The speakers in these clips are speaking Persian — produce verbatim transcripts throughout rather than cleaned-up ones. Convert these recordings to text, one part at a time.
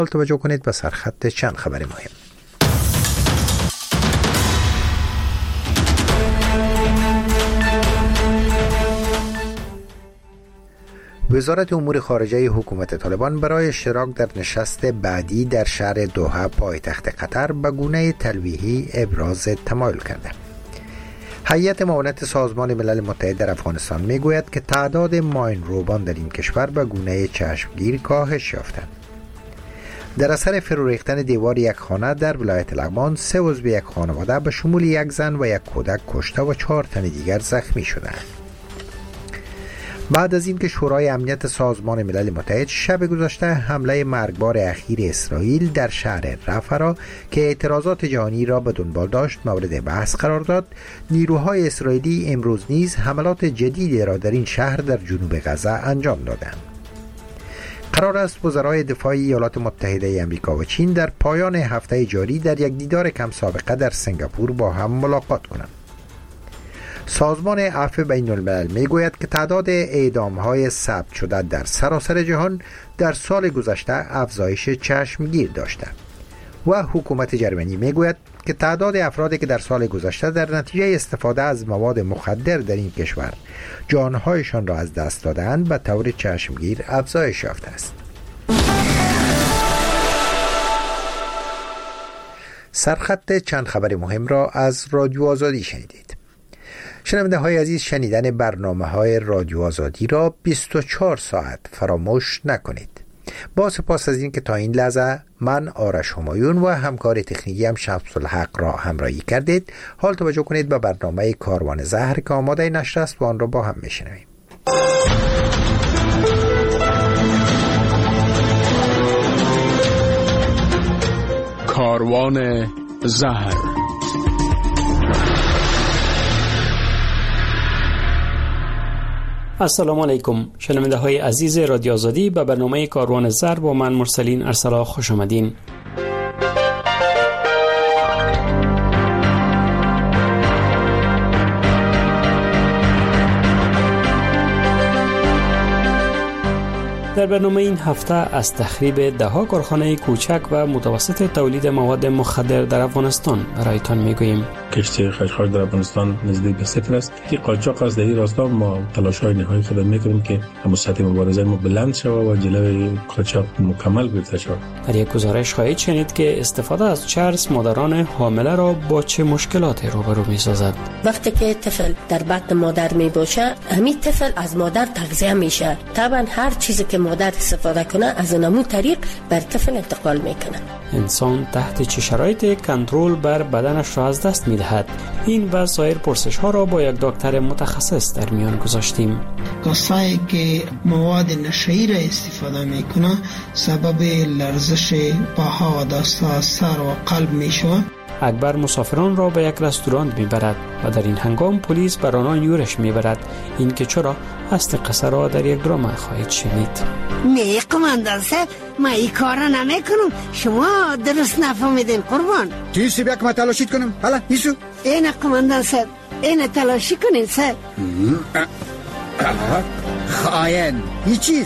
توجه کنید به سرخط چند خبر مهم. وزارت امور خارجه حکومت طالبان برای اشتراک در نشست بعدی در شهر دوحه پایتخت قطر به گونه تلویحی ابراز تمایل کرده. هیئت معاونت سازمان ملل متحد در افغانستان میگوید که تعداد ماین روبان در این کشور به گونه چشمگیر کاهش یافته. در اثر فرو ریختن دیوار یک خانه در ولایت لغمان، سه عضو یک خانواده به شمول یک زن و یک کودک کشته و چهار تن دیگر زخمی شدند. بعد از اینکه شورای امنیت سازمان ملل متحد شب گذشته حمله مرگبار اخیر اسرائیل در شهر رفح را که اعتراضات جهانی را به دنبال داشت مورد بحث قرار داد، نیروهای اسرائیلی امروز نیز حملات جدیدی را در این شهر در جنوب غزه انجام دادند. قرار است وزرای دفاع ایالات متحده آمریکا و چین در پایان هفته جاری در یک دیدار کم سابقه در سنگاپور با هم ملاقات کنند. سازمان عفو بین الملل می گوید که تعداد اعدام‌های ثبت شده در سراسر جهان در سال گذشته افزایش چشمگیر داشته و حکومت جرمنی می گوید که تعداد افرادی که در سال گذشته در نتیجه استفاده از مواد مخدر در این کشور جانهایشان را از دست دادند به طور چشمگیر افزایش یافته است. سرخط چند خبر مهم را از رادیو آزادی شنیدید. شنونده های عزیز، شنیدن برنامه های رادیو آزادی را بیست و چهار ساعت فراموش نکنید. با سپاس از این که تا این لحظه من آرش همایون و همکار تکنیکی هم شمس الحق را همراهی کردید. حال توجه کنید به برنامه کاروان زهر که آماده نشر است و آن را با هم میشنویم. کاروان زهر. السلام علیکم شنونده های عزیز رادیو آزادی، به برنامه کاروان زهر با من مرسلین ارسلا خوش آمدین. در برنامه این هفته از تخریب ده‌ها کارخانه کوچک و متوسط تولید مواد مخدر در افغانستان برایتان میگوییم. کشتی خشخاش در افغانستان نزدیک به صفر است. که قاچاق از در این راستا ما تلاش‌های نهایی خود میکنیم که سطح مبارزه ما بلند شود و جلوی قاچاق مکمل گرفته شود. در یک گزارش خواهید شنید که استفاده از چرس مادران حامله را با چه مشکلاتی روبرو می‌سازد. وقتی که طفل در بطن مادر میباشه، همین طفل از مادر تغذیه میشه. طبعا هر چیزی که مادر استفاده کنه از نمو طریق بر طفل انتقال میکنه. انسان تحت چه شرایطی کنترل بر بدنش را از دست میدهد؟ این و سایر پرسش ها را با یک دکتر متخصص در میان گذاشتیم. کسایی که مواد نشئی را استفاده میکنه سبب لرزش پاها و دستها، سر و قلب میشود. اکبر مسافران را به یک رستوران میبرد و در این هنگام پلیس بر آنان یورش میبرد. این که چرا اصل قصه را در یک درام خواهید شنید. نه قماندان صاحب، ما این کار را نمی کنم، شما درست نفهمیدین قربان. چیزی بیا که ما تلاشید کنم؟ حالا نیسو این قماندان صاحب، این تلاشی کنین صاحب. خائن هیچ چیز.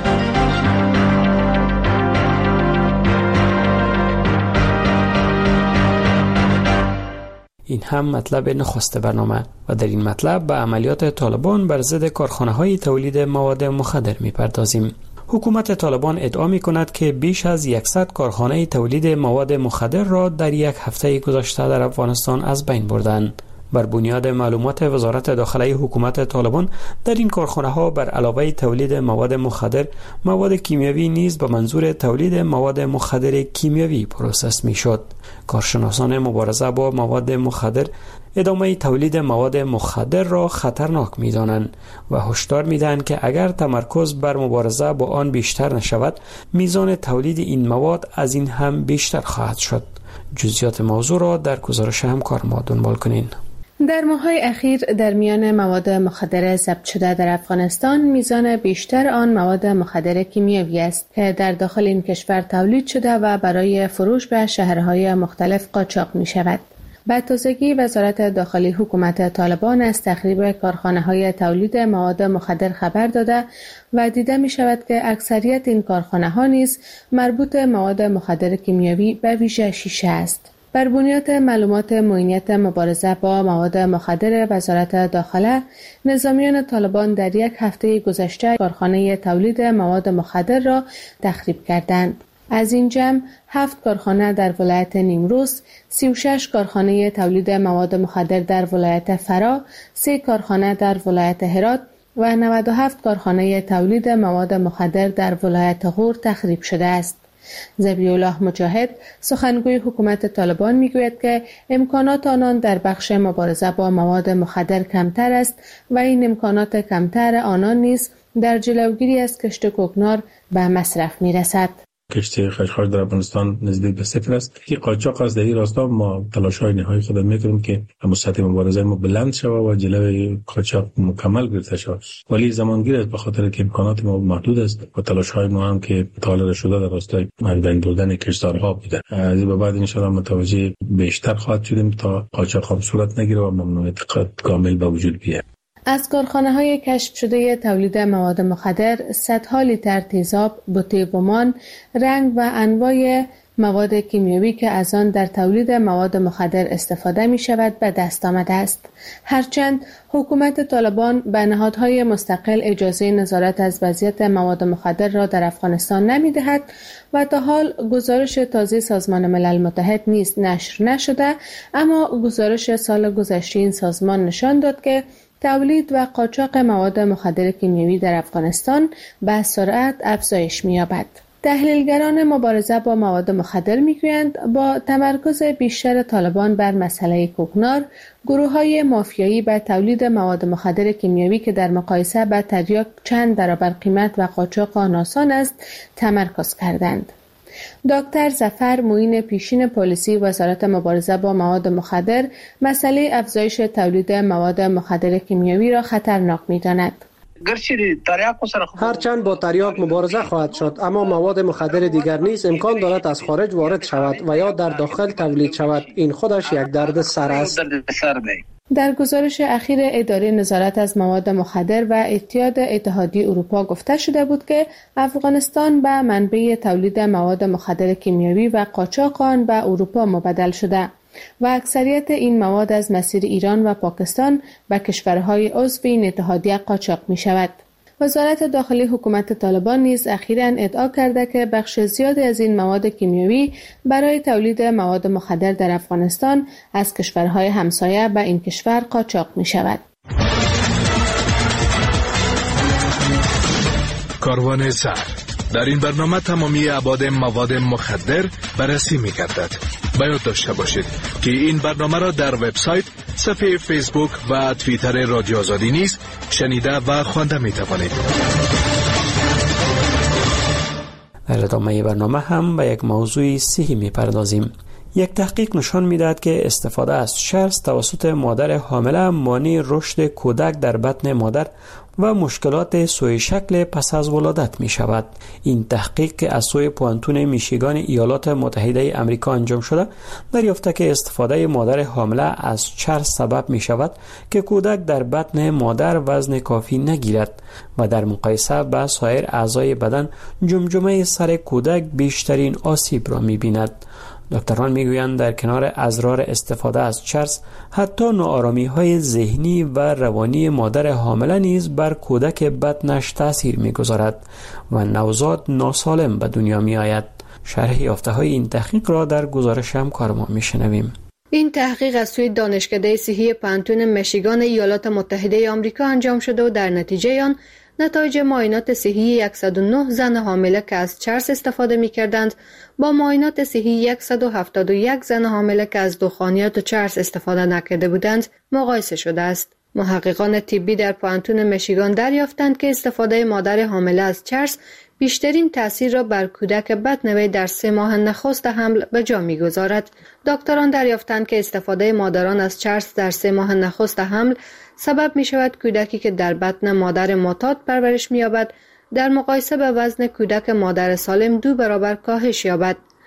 این هم مطلب نخست برنامه و در این مطلب به عملیات طالبان بر ضد کارخانه‌های تولید مواد مخدر می‌پردازیم. حکومت طالبان ادعا می‌کند که بیش از صد کارخانه تولید مواد مخدر را در یک هفته گذشته در افغانستان از بین بردند. بر بنیاد معلومات وزارت داخلی حکومت طالبان، در این کارخانه‌ها بر علاوه تولید مواد مخدر، مواد کیمیاوی نیز به منظور تولید مواد مخدر کیمیاوی پروسس می‌شد. کارشناسان مبارزه با مواد مخدر ادامه تولید مواد مخدر را خطرناک می‌دانند و هشدار می‌دهند که اگر تمرکز بر مبارزه با آن بیشتر نشود، میزان تولید این مواد از این هم بیشتر خواهد شد. جزئیات موضوع را در گزارش همکار ما دنبال کنین. در ماه‌های اخیر در میان مواد مخدر ضبط شده در افغانستان میزان بیشتر آن مواد مخدر کیمیایی است که در داخل این کشور تولید شده و برای فروش به شهرهای مختلف قاچاق می شود. به تازگی وزارت داخلی حکومت طالبان از تخریب کارخانه‌های تولید مواد مخدر خبر داده و دیده می شود که اکثریت این کارخانه‌ها نیز مربوط مواد مخدر کیمیاوی به ویژه شیشه است. بر بنیاد معلومات معینیت مبارزه با مواد مخدر وزارت داخله، نظامیان طالبان در یک هفته گذشته کارخانه تولید مواد مخدر را تخریب کردند. از این جمع هفت کارخانه در ولایت نیمروز، سی و شش کارخانه تولید مواد مخدر در ولایت فرا، سه کارخانه در ولایت هرات و نود و هفت کارخانه تولید مواد مخدر در ولایت غور تخریب شده است. ذبیح الله مجاهد سخنگوی حکومت طالبان میگوید که امکانات آنان در بخش مبارزه با مواد مخدر کمتر است و این امکانات کمتر آنان نیز در جلوگیری از کشت کوکنار به مصرف میرسد. کشتی خشخاش در افغانستان نزدیک به صفر است. که قاچاق از در این راستا ما تلاش‌های نهایی خود میکنیم که سطح مبارزه ما بلند شود و جلوی قاچاق مکمل گرفته شود. ولی زمانگیر است به خاطر که امکانات ما محدود است و تلاش‌های ما هم که طالب شده در راستای از بین بردن کشتارها بوده. از این به بعد ان شاء الله متوجه بیشتر خواهد شدیم تا قاچاق هم صورت نگیره و ممنوعیت کامل به وجود بیاید. از کارخانه‌های کشف شده تولید مواد مخدر، صدها لیتر تیزاب، بوته بومان، رنگ و انواع مواد کیمیاوی که از آن در تولید مواد مخدر استفاده می شود به دست آمده است. هرچند حکومت طالبان به نهادهای مستقل اجازه نظارت از وضعیت مواد مخدر را در افغانستان نمی دهد و تا حال گزارش تازه سازمان ملل متحد نیز نشر نشده، اما گزارش سال گذشته این سازمان نشان داد که تولید و قاچاق مواد مخدر کیمیاوی در افغانستان به سرعت افزایش می‌یابد. تحلیلگران مبارزه با مواد مخدر می‌گویند با تمرکز بیشتر طالبان بر مسئله کوکنار، گروه‌های مافیایی به تولید مواد مخدر کیمیاوی که در مقایسه با تریاک چند برابر قیمت و قاچاق آن آسان است، تمرکز کردند. دکتر ظفر معین پیشین پلیسی وزارت مبارزه با مواد مخدر مسئله افزایش تولید مواد مخدر کیمیاوی را خطرناک می‌داند. هرچند با تریاک مبارزه خواهد شد، اما مواد مخدر دیگر نیز امکان دارد از خارج وارد شود و یا در داخل تولید شود. این خودش یک درد سر است. در گزارش اخیر اداره نظارت از مواد مخدر و اتحاد اتحادیه اروپا گفته شده بود که افغانستان به منبع تولید مواد مخدر کیمیاوی و قاچاق آن به اروپا مبادل شده و اکثریت این مواد از مسیر ایران و پاکستان به کشورهای عضو این اتحادیه قاچاق می شود. وزارت داخلی حکومت طالبان نیز اخیراً ادعا کرده که بخش زیادی از این مواد کیمیاوی برای تولید مواد مخدر در افغانستان از کشورهای همسایه به این کشور قاچاق می شود. کاروان سر در این برنامه تمامی ابعاد مواد مخدر بررسی می گردد. باید داشته باشید که این برنامه را در وبسایت، صفحه فیسبوک و توییتر رادیو آزادی نیز شنیده و خوانده می توانید. در ادامه برنامه هم به یک موضوع صحی می پردازیم. یک تحقیق نشان می‌دهد که استفاده از چرس توسط مادر حامله مانع رشد کودک در بطن مادر و مشکلات سوی شکل پس از ولادت می شود. این تحقیق که از سوی پوانتون میشیگان ایالات متحده آمریکا انجام شده دریافته که استفاده مادر حامله از چرس سبب می شود که کودک در بطن مادر وزن کافی نگیرد و در مقایسه با سایر اعضای بدن جمجمه سر کودک بیشترین آسیب را می بیند. دکتران میگویند در کنار اضرار استفاده از چرس، حتی ناآرامی های ذهنی و روانی مادر حامله نیز بر کودک بطنش تاثیر میگذارد و نوزاد ناسالم به دنیا می آید. شرح یافته های این تحقیق را در گزارش همکارمان میشنویم. این تحقیق از سوی دانشکده صحی پانتون میشیگان ایالات متحده آمریکا انجام شده و در نتیجه آن نتایج معاینات صحی صد و نه زن حامله که از چرس استفاده می‌کردند با معاینات صحی صد و هفتاد و یک زن حامله که از دخانیات و چرس استفاده نکرده بودند مقایسه شده است. محققان طبی در پانتون میشیگان دریافتند که استفاده مادر حامله از چرس بیشترین تأثیر را بر کودک بطن وی در سه ماه نخست حمل به جا می‌گذارد. دکتران دریافتند که استفاده مادران از چرس در سه ماه نخست حمل سبب می شود کودکی که در بطن مادر معتاد پرورش می یابد در مقایسه به وزن کودک مادر سالم دو برابر کاهش یابد.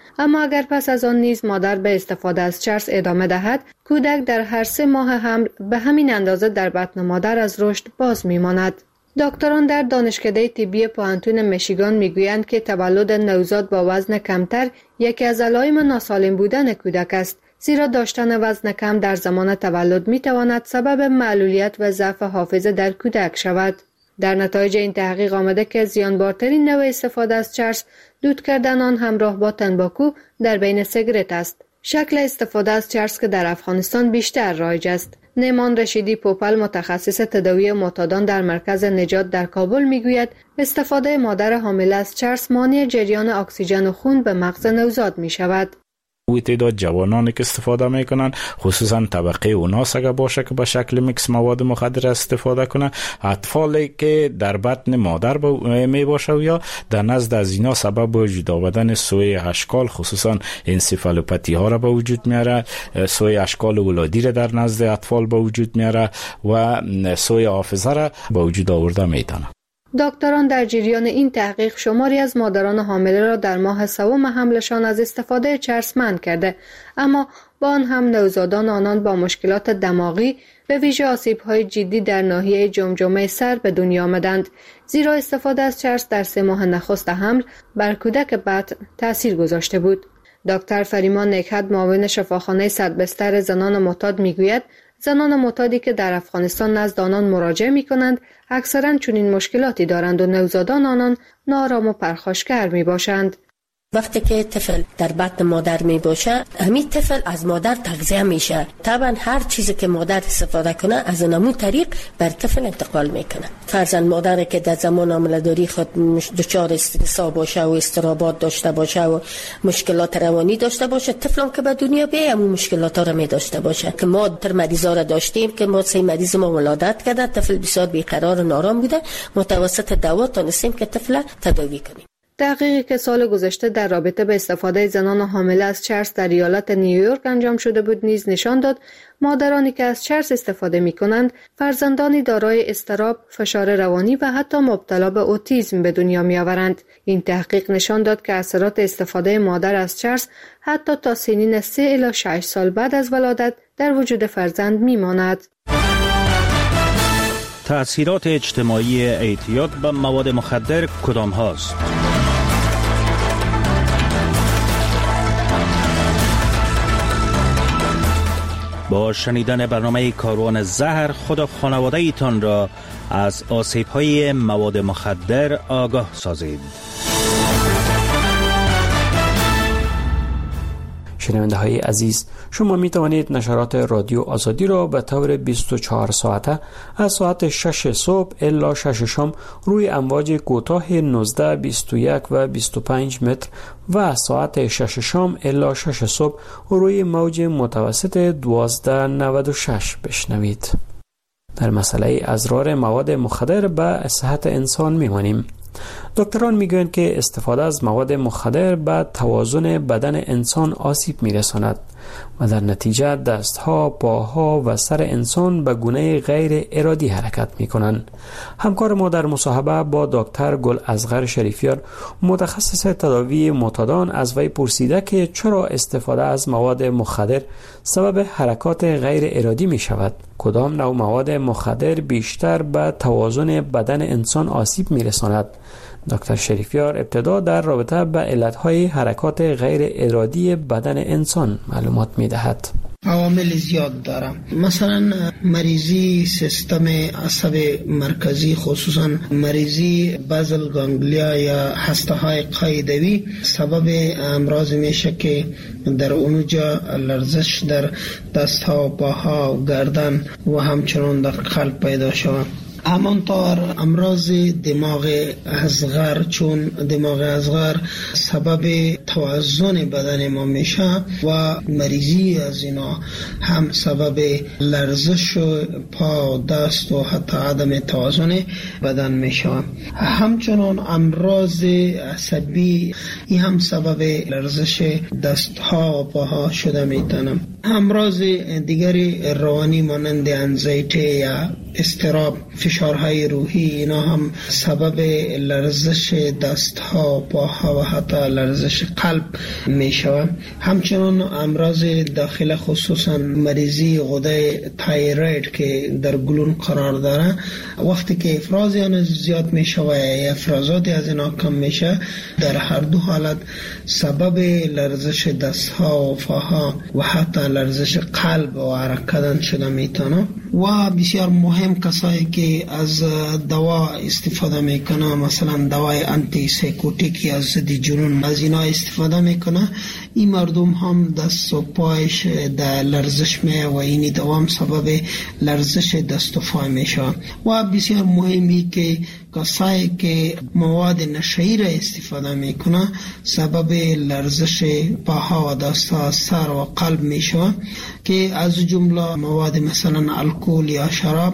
اما اگر پس از آن نیز مادر به استفاده از چرس ادامه دهد، کودک در هر سه ماه حمل به همین اندازه در بطن مادر از رشد باز می‌ماند. دکتران در دانشکده طبی پوهنتون میشیگان میگویند که تولد نوزاد با وزن کمتر یکی از علائم ناسالم بودن کودک است، زیرا داشتن وزن کم در زمان تولد میتواند سبب معلولیت و ضعف حافظه در کودک شود. در نتایج این تحقیق آمده که زیانبارترین نوع استفاده از چرس دود کردن آن همراه با تنباکو در بین سیگارت است. شکل استفاده از چرس که در افغانستان بیشتر رایج است. نیمان رشیدی پوپل، متخصص تداوی معتادان در مرکز نجات در کابل میگوید استفاده مادر حامل از چرس مانع جریان اکسیژن خون به مغز نوزاد می شود. و تعداد جوانانی که استفاده میکنن، خصوصا طبقه اوناس اگر باشه که به شکل میکس مواد مخدر استفاده کنه، اطفالی که در بطن مادر می باشه و یا در نزد از اینا سبب وجود آمدن سوی اشکال، خصوصا انسفالوپاتی ها را به وجود میاره، سوی اشکال ولادی را در نزد اطفال به وجود میاره و سوی حافظه را به وجود آورده میتونه. دکتران در جریان این تحقیق شماری از مادران حامله را در ماه سوم حملشان از استفاده چرس منع کرده، اما با آن هم نوزادان آنان با مشکلات دماغی به ویژه آسیب‌های جدی در ناحیه جمجمه سر به دنیا آمدند، زیرا استفاده از چرس در سه ماه نخست حمل بر کودک بطن تأثیر گذاشته بود. دکتر فریمان نکهت، معاون شفاخانه صد بستر زنان معتاد میگوید زنان معتادی که در افغانستان نزد آنان مراجعه می کنند اکثرا چنین مشکلاتی دارند و نوزادان آنان نارام و پرخاشگر می باشند. وقتی که طفل در بطن مادر می باشه، همین طفل از مادر تغذیه میشه. طبعا هر چیزی که مادر استفاده کنه از همون طریق بر طفل انتقال میکنه. فرضاً مادر که در زمان حامله‌داری خود دچار استرس باشه و اضطرابات داشته باشه و مشکلات روانی داشته باشه، طفلم که به دنیا بیاد همون مشکلات را می داشته باشه. که ما در مریضا را داشتیم که ما سه مریض ما ولادت کرده، طفل بسیار بیقرار و نارام بوده، متوسط دوا تونستیم که طفل تداوی کنیم. تحقیقی که سال گذشته در رابطه به استفاده زنان حامله از چرس در ایالت نیویورک انجام شده بود نیز نشان داد مادرانی که از چرس استفاده می کنند فرزندانی دارای اضطراب، فشار روانی و حتی مبتلا به اوتیسم به دنیا می آورند. این تحقیق نشان داد که اثرات استفاده مادر از چرس حتی تا سنین سه الی شش سال بعد از ولادت در وجود فرزند می ماند. تأثیرات اجتماعی اعتیاد به مواد مخدر کدام هاست؟ با شنیدن برنامه کاروان زهر خود و خانواده ایتان را از آسیب‌های مواد مخدر آگاه سازید. شنونده های عزیز، شما می توانید نشرات رادیو آزادی را به طور بیست و چهار ساعته از ساعت شش صبح الی شش شام روی امواج کوتاه نوزده، بیست و یک و بیست و پنج متر و از ساعت شش شام الی شش صبح روی موج متوسط دوازده نود و شش بشنوید. در مسئله اضرار مواد مخدر به صحت انسان میمانیم. دکتران میگویند که استفاده از مواد مخدر به توازن بدن انسان آسیب میرساند و در نتیجه دستها، پاها و سر انسان به گونه غیر ارادی حرکت میکنند. همکار ما در مصاحبه با دکتر گل اصغر شریفیار، متخصص تداوی معتادان، از وی پرسیده که چرا استفاده از مواد مخدر سبب حرکات غیر ارادی می شود. کدام نوع مواد مخدر بیشتر به توازن بدن انسان آسیب می رساند؟ دکتر شریفیار ابتدا در رابطه به علتهای حرکات غیر ارادی بدن انسان معلومات می دهد. عوامل زیاد دارم. مثلا مریضی سیستم عصب مرکزی، خصوصا مریضی بازل گانگلیا یا هسته های قاعدوی سبب امراض میشه که در اونجا لرزش در دست ها، پاها و گردن و همچنان در قلب پیدا شود. همانطور امراض دماغ اصغر، چون دماغ اصغر سبب توازن بدن ما میشه و مریضی از اینا هم سبب لرزش پا، دست و حتی عدم توازن بدن میشه. همچنان امراض عصبی این هم سبب لرزش دست ها و پاها شده میتونم. امراض دیگری روانی مانند انزایتی یا اضطراب، فشار فشارهای روحی، اینا هم سبب لرزش دستها، پاها و حتی لرزش قلب می شود. همچنان امراض داخل خصوصا مریضی غده تایروید که در گلون قرار داره، وقتی که افراز آن زیاد می شود یا افرازات از اینا کم می شود، در هر دو حالت سبب لرزش دستها و پاها و حتی لرزش قلب و حرکت شده میتونه. و بسیار مهم کسایی که از دوا استفاده میکنه، مثلا دوای آنتی سایکوتیکی از ضد جنون، از اینا استفاده میکنه، این مردم هم دست و پایش در لرزش می و این دوام سبب لرزش دست و پای میشه. و بسیار مهمی که کسایی که مواد نشئی را استفاده میکنه سبب لرزش پاها و دستها، سر و قلب میشه، که از جمله مواد مثلا الکل یا شراب،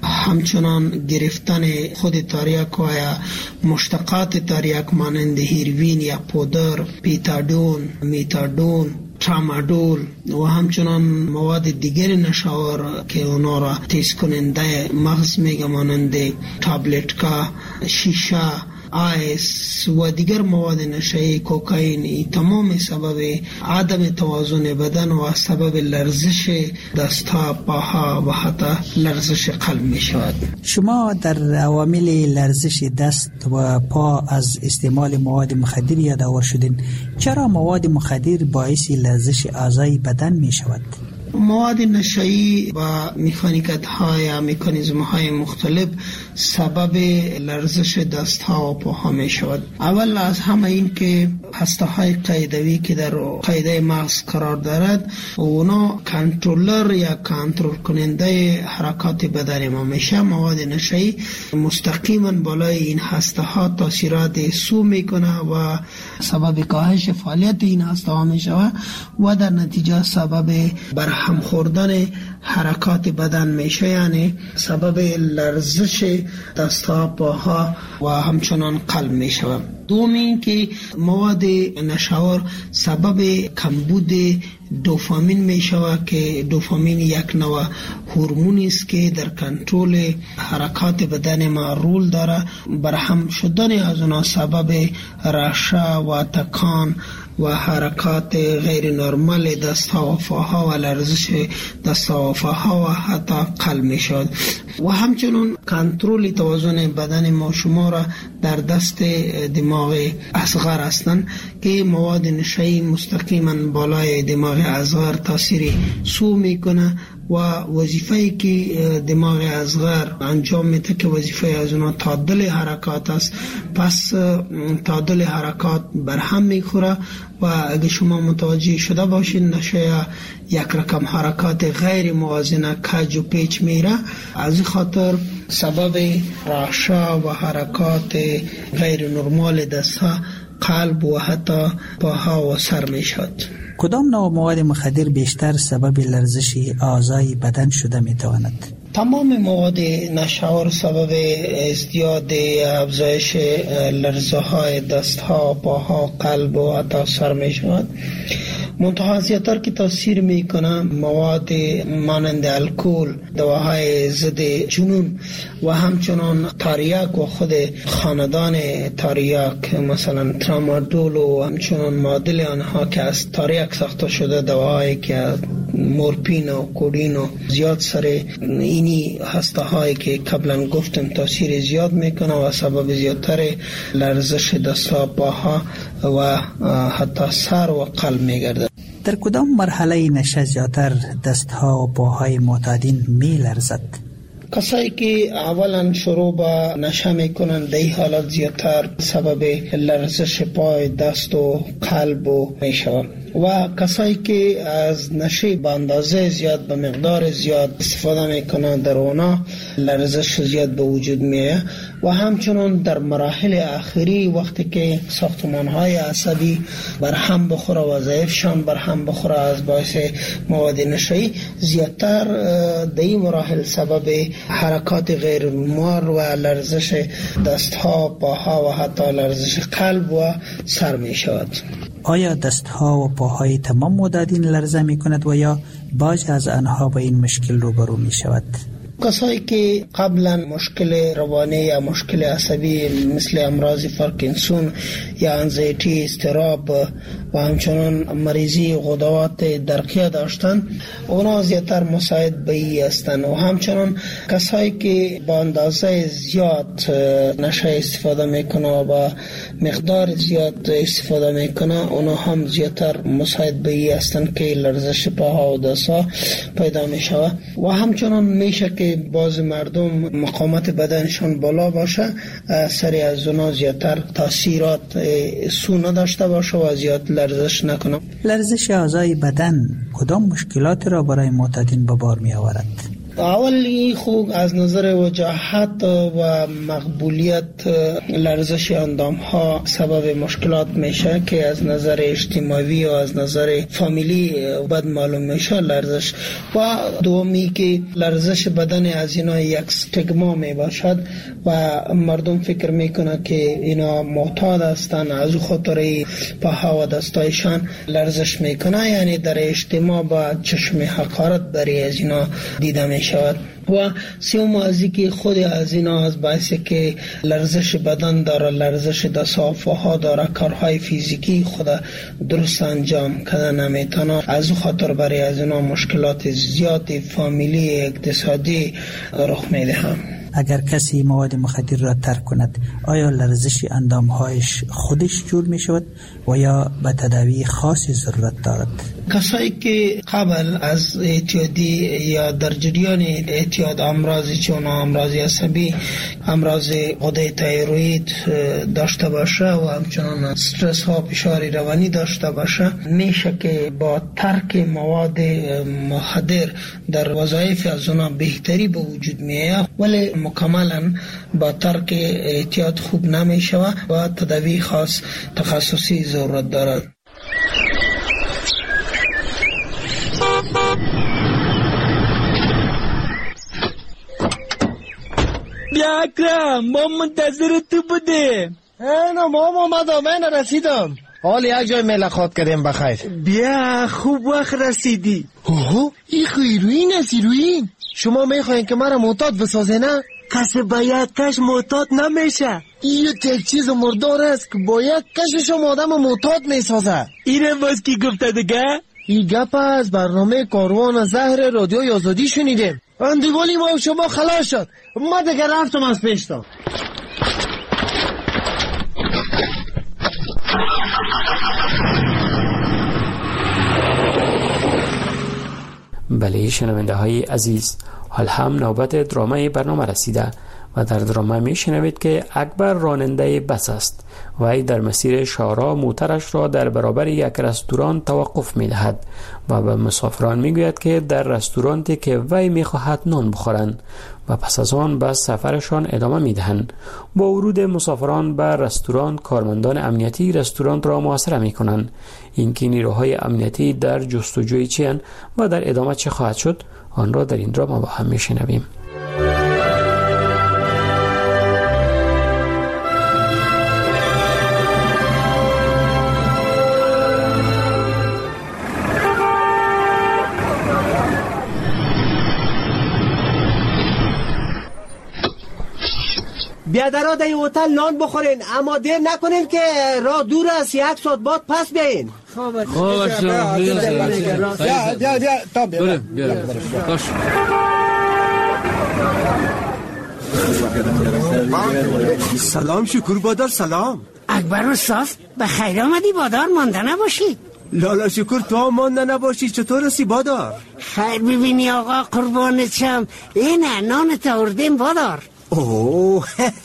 همچنان گرفتن خود تریاک و یا مشتقات تریاک مانند هیروین یا پودر، پیتادون، میتادون، ترامادول و همچنان مواد دیگر نشاور که اونا را تیز کننده مغز میگه مانند تابلت کا، شیشه، آیس و دیگر مواد نشئی، کوکائین، تمام سبب عدم توازن بدن و سبب لرزش دستها، پاها و حتی لرزش قلب می شود. شما در عوامل لرزش دست و پا از استعمال مواد مخدر یادآور شدین. چرا مواد مخدر باعث لرزش اعضای بدن می شود؟ مواد نشئی و مکانیکت ها یا مکانیزم های مختلف سبب لرزش دست ها و پاها می شود. اول از همه این که هسته های قیدوی که در قیده مغز قرار دارد، اونا کنترلر یا کنترل کننده حرکات بدن ما میشه. مواد نشئی مستقیما بالای این هسته ها تاثیرات سو میکنه و سبب کاهش فعالیت این هسته ها می شود و در نتیجه سبب بر هم خوردن حرکات بدن میشه، یعنی سبب لرزش دستها، پاها و همچنان قلب میشه. دوم این که مواد نشاور سبب کمبود دوپامین می شود که دوپامین یک نوع هورمونی است که در کنترل حرکات بدن ما رول داره. برهم شدن از اونها سبب رعشه و تکان و حرکات غیر نرمال دستها و پاها و لرزش دستها و پاها و حتی قلب می شود. و همچنین کنترل توازن بدن ما شما را در دست دماغ اصغر هستند که مواد نشئی مستقیما بالای دماغ اصغر تاثیر سو میکنه و وظیفه‌ای که دماغ اصغر انجام میده که وظیفه از اونها تعادل حرکات است، پس تعادل حرکات برهم میخوره و اگه شما متوجه شده باشین نشه یک رقم حرکات غیر موازنه کج و پیچ میره، از خاطر سبب رعشه و حرکات غیر نرمال دستها، قلب و حتی پاها و سر میشد. کدام نوع مواد مخدر بیشتر سبب لرزش اعضای بدن شده میتواند؟ تمام مواد نشاور سبب ازدیاد افزایش لرزه های دستها، پاها، قلب و حتی سر میشود. منتها زیادتر که تاثیر میکنه مواد مانند الکل، دواهای ضد جنون و همچنان تریاک و خود خاندان تریاک، مثلا ترامادول و همچنان معادل آنها که از تریاک ساخته شده، دواهایی که مورفین و کدین و زیاد سر اینی هسته هایی که قبلا گفتم تاثیر زیاد میکنه و سبب زیادتر لرزش دستها، پاها و حتی سر و قلب میگرده. در کدام مرحله نشه زیادتر دستها و پاهای معتادین می لرزد؟ کسایی که اولا شروع با نشه میکنن در این حالت زیادتر سبب لرزش پای، دست و قلب و میشود. و کسایی که از نشه به اندازه زیاد، به مقدار زیاد استفاده میکنن، در اونا لرزش زیاد به وجود میه. و همچنان در مراحل آخری وقتی که ساختمان‌های عصبی برهم بخوره و ضعیفشان برهم بخوره از باعث مواد نشئی، زیادتر در این مراحل سبب حرکات غیر نرمال و لرزش دستها، پاها و حتی لرزش قلب و سر می شود. آیا دستها و پاهای تمام معتادین لرزه می کند و یا بعضی از آنها با این مشکل روبرو می شود؟ کسایی که قبلا مشکل روانی یا مشکل عصبی مثل امراض پارکینسون یا انزایتی، اضطراب و همچنان مریضی غدوات درقیه داشتن، اونا زیادتر مساعد به ای هستند. و همچنان کسایی که با اندازه زیاد نشه استفاده میکنه و با مقدار زیاد استفاده میکنه، اونا هم زیادتر مساعد به ای هستند که لرزش پاها و دستها پیدا میشوه. و همچنان میشه که باز مردم مقاومت بدنشان بالا باشه، سری از اونا زیادتر تاثیرات سو نداشته باشه و زیاد لرزش نکنه. لرزش اعضای بدن کدام مشکلات را برای معتادین به بار می آورد؟ اولی خوب از نظر وجاهت و مقبولیت لرزش اندام ها سبب مشکلات میشه که از نظر اجتماعی و از نظر فامیلی بد معلوم میشه لرزش. و دومی که لرزش بدن از اینا یک استگما می باشد و مردم فکر میکنه که اینا معتاد هستن، از خاطر پاها و دستایشان لرزش میکنه، یعنی در اجتماع با چشم حقارت برای از اینا دیده میشه. و سوم از که خود از اینا از باعث که لرزش بدن داره، لرزش دست‌ها ها داره، کارهای فیزیکی خود درست انجام کده نمیتونه، از خاطر برای از اینا مشکلات زیادی فامیلی اقتصادی رخ میده. هم اگر کسی مواد مخدر را ترک کند، آیا لرزش اندامهایش خودش جور می شود و یا به تداوی خاصی ضرورت دارد؟ کسایی که قبل از اعتیادی یا در جریان اعتیاد امراضی چون امراض عصبی، امراض غده تایروید داشته باشه و همچنان استرس ها، فشار روانی داشته باشه، میشه که با ترک مواد مخدر در وظایف از اونا بهتری به وجود میاد، ولی مکملا با ترک اعتیاد خوب نمیشه و تداوی خاص تخصصی ضرورت دارد. بیا اکرم، ما منتظر تو بودیم. اینا ما اومدم، من رسیدم. حال یک جای ملاقات کردیم بخیر. بیا خوب وقت رسیدی. اوه این خیروین است. هیروین شما میخواین که مرا معتاد بسازه؟ نه کسی باید کش معتاد نمیشه. این یک چیز مردار است که باید کشش آدم معتاد میسازه. اینه باز کی گفته دیگه؟ این گپ از برنامه کاروان زهر رادیوی آزادی شنیدیم. اندیوالی ما شما خلاص شد، ما دیگه رفتم از پیشتا. بله شنونده های عزیز، حال هم نوبت درامه برنامه رسیده و در درامه می شنوید که اکبر راننده بس است و ای در مسیر شارع موترش را در برابر یک رستوران توقف می دهد و به مسافران می گوید که در رستورانتی که وی می خواهد نان بخورند و پس از آن به سفرشان ادامه می دهند. با ورود مسافران به رستوران، کارمندان امنیتی رستوران را محاصره می کنند. اینکه نیروهای امنیتی در جستجوی چی‌اند و در ادامه چه خواهد شد، آن را در این درام با هم می شنویم. بیادرها در این هتل نان بخورین، اما دیر نکنین که راه دور است، یک ساعت بعد پس بیاین. خوب باشه. بیا بیا بیا تا بیا. سلام شکر بادار، سلام. اکبر استاد به خیر آمدی بادار، مانده نباشی. لالا شکر تو هم مانده نباشی، چطور هستی بادار؟ خیر ببینی آقا قربانت شم، اینه نانت آوردیم بادار. اوه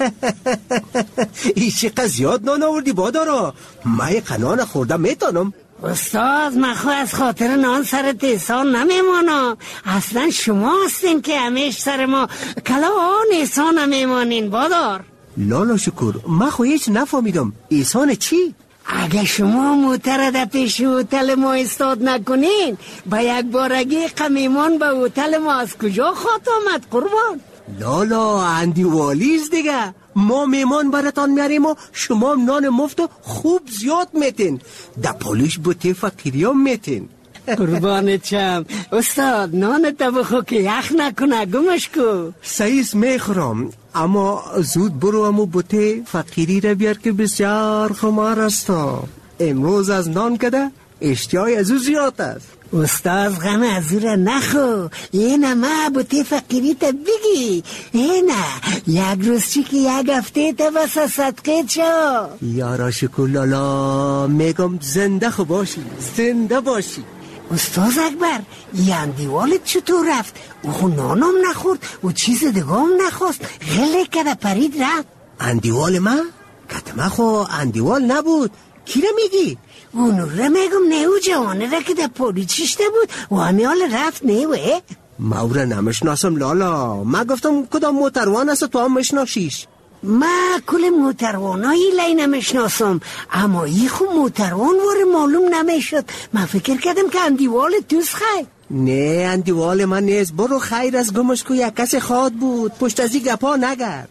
این چقدر زیاد نان آوردی بادارا، من یک نان خوردم میتونم. استاد من خواهد از خاطر نان سرت احسان نمیمانم، اصلا شما هستین که همیش سر ما کلا آن احسان نمیمانین بادار. لالا شکر من خواهد هیچ نفهمیدم، احسان چی؟ اگه شما موتر در پیش هتل ما استاد نکنین، با یک بارگی قمیمان به هتل ما از کجا خواهد آمد قربان؟ لالا اندی والیز دیگه، ما میمان براتان میاریم و شما نان مفت خوب زیاد میتین، در پولیش بوتی فقیری هم میتین. قربانت شم استاد، نان بخو که یخ نکنه، گمش کو. سعیس میخورم، اما زود برو امو بوته فقیری را بیار که بسیار خمار است. امروز از نان کده اشتیای از او زیاد است. استاد غم از او را نخو، اینه ما بوته فقیری تا بگی. اینه یک روز چی که یک هفته تا بس صدقه چا. یارا شکلالا میگم زنده خو باشی، زنده باشی. استاد اکبر، این دیوالت چطور رفت؟ او نانم نخورد و چیز دیگه هم نخواست، غله کده پرید رفت. اندیوال ما؟ کتما خو اندیوال نبود. کی را میگی؟ اونو را میگم نیو جوانه را که در پولی چیشته بود و همیال رفت نیوه. ما او را نمشناسم لالا، ما گفتم کدام موتروان است تو هم مشناسیش. ما کل موتروانایی لی نمیشناسم، اما ای خو موتروان واره معلوم نمیشد. من فکر کردم که اندیوال توست خیر. نه اندیوال من نیست، برو خیر از گمش کو یک کس خواد بود، پشت ازی گپا نگرد.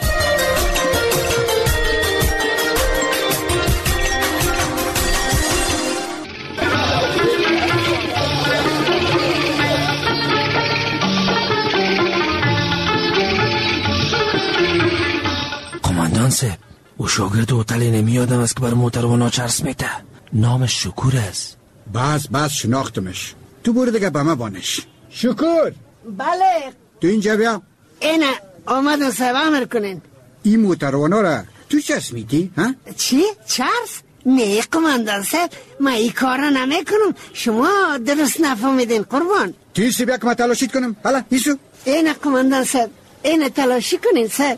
سه او شاگرد هتل نمیادم است که بر موتروانا چرس میته. نامش شکور است. بس بس شناختمش. تو برو دیگه به ما بانش. شکور. بله. تو اینجا بیا. اینه آمدن صاحب امر کنین. این موتروانا را تو چرس میتی؟ ها؟ چی؟ چرس؟ نه قماندان صاحب، ما این کار را نمی کنم. شما درست نفهمیدین قربان. تو ایسی بیا که ما تلاشید کنم. حالا ایسو. اینه قماندان صاحب، اینه تلاشی کنین صاحب.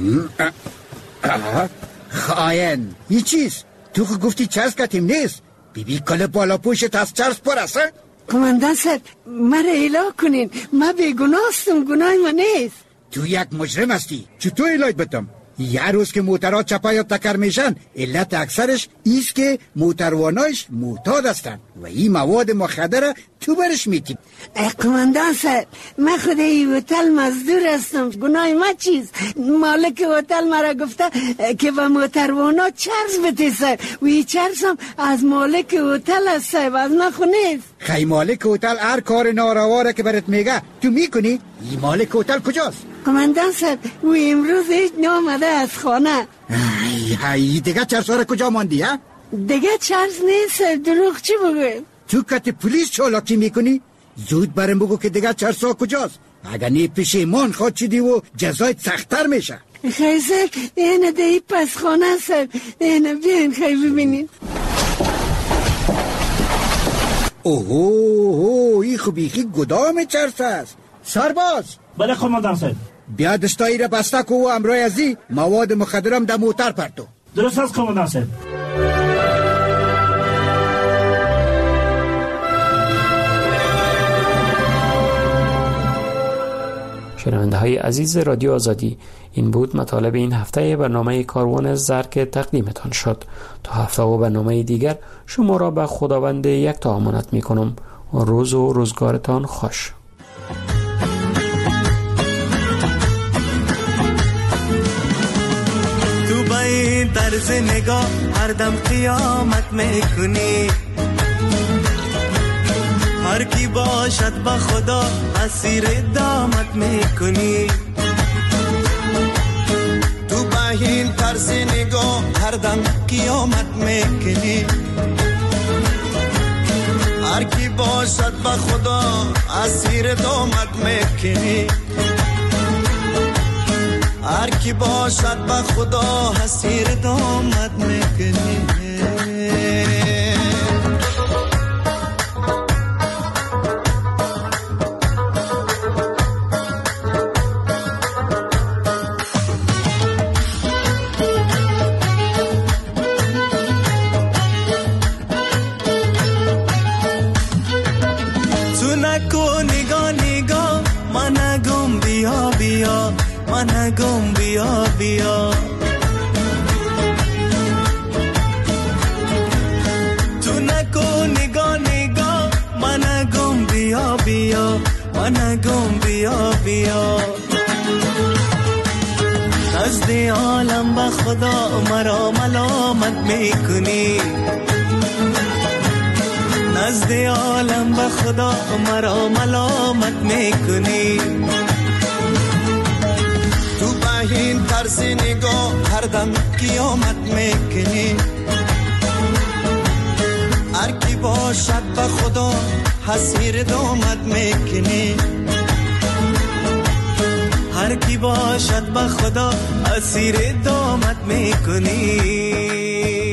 خاین این چیز؟ تو خود گفتی چرس کتیم نیست. بی بی کل بالا پوشت از چرس پر است. کماندان صاحب مرا اله کنین، ما بیگناستم، گناه ما نیست. تو یک مجرم هستی، چطور الهیت بتم؟ یه روز که موترها چپا یا تکر میشن علت اکثرش ایست که موتروانایش معتاد هستن و این مواد مخدر تو برش میتیم. قماندان صاحب من خود این هتل مزدور هستم، گناه ما چیز؟ مالک هتل مرا گفته که با موتروانا چرس بده صاحب و این چرس هم از مالک هتل هست صاحب، از ما خو نیست. خیلی مالک هتل هر کار نارواره که برات میگه تو میکنی؟ این مالک هتل کجاست؟ قماندان صاحب و امروز هیچ نامده از خانه. ای ای دیگه چرس ها کجا ماندی ها؟ دیگه چرس نیست صاحب، دروغ چی بگویم؟ تو کت پلیس چالاکی میکنی؟ زود برم بگو که دیگه چرس ها کجاست. اگر نی پشیمان خود شدی و جزایت سختر میشه. خیلی صاحب اینه دی پس خانه صاحب، اینه بیاین خیلی ببینین. اوه اوه ای خوبیخی گدام چرس است. سرباز. بله قماندان صاحب. بیا دستایی را بسته کو و امروی ازی مواد مخدرم در موتر پرتو. درست است قماندان صاحب. شنونده های عزیز رادیو آزادی، این بود مطالب این هفته برنامه کاروان زر که تقدیمتان شد. تا هفته و برنامه دیگر شما را به خداوند یک تا امانت می کنم. روز و روزگارتان خوش. تو با این طرز نگاه هر دم قیامت میکنی، هر کی باشد با خدا اسیر دامت میکنی. تو با این طرز نگاه هر دم قیامت میکنی، هر کی باشد با خدا اسیر دامت میکنی. هر کی باشد با خدا اسیر دامت میکنی. منگم بیا بیا، تو نکن نگاه نگاه منگم بیا بیا، منگم بیا بیا. نزد عالم با خدا مرا ملامت میکنی، نزد عالم به خدا مرا ملامت میکنی. تو به این طرز نگاه هر دم قیامت میکنی. هر کی باشد به خدا حسیر دامت میکنی. هر کی باشد به خدا اسیر دامت میکنی.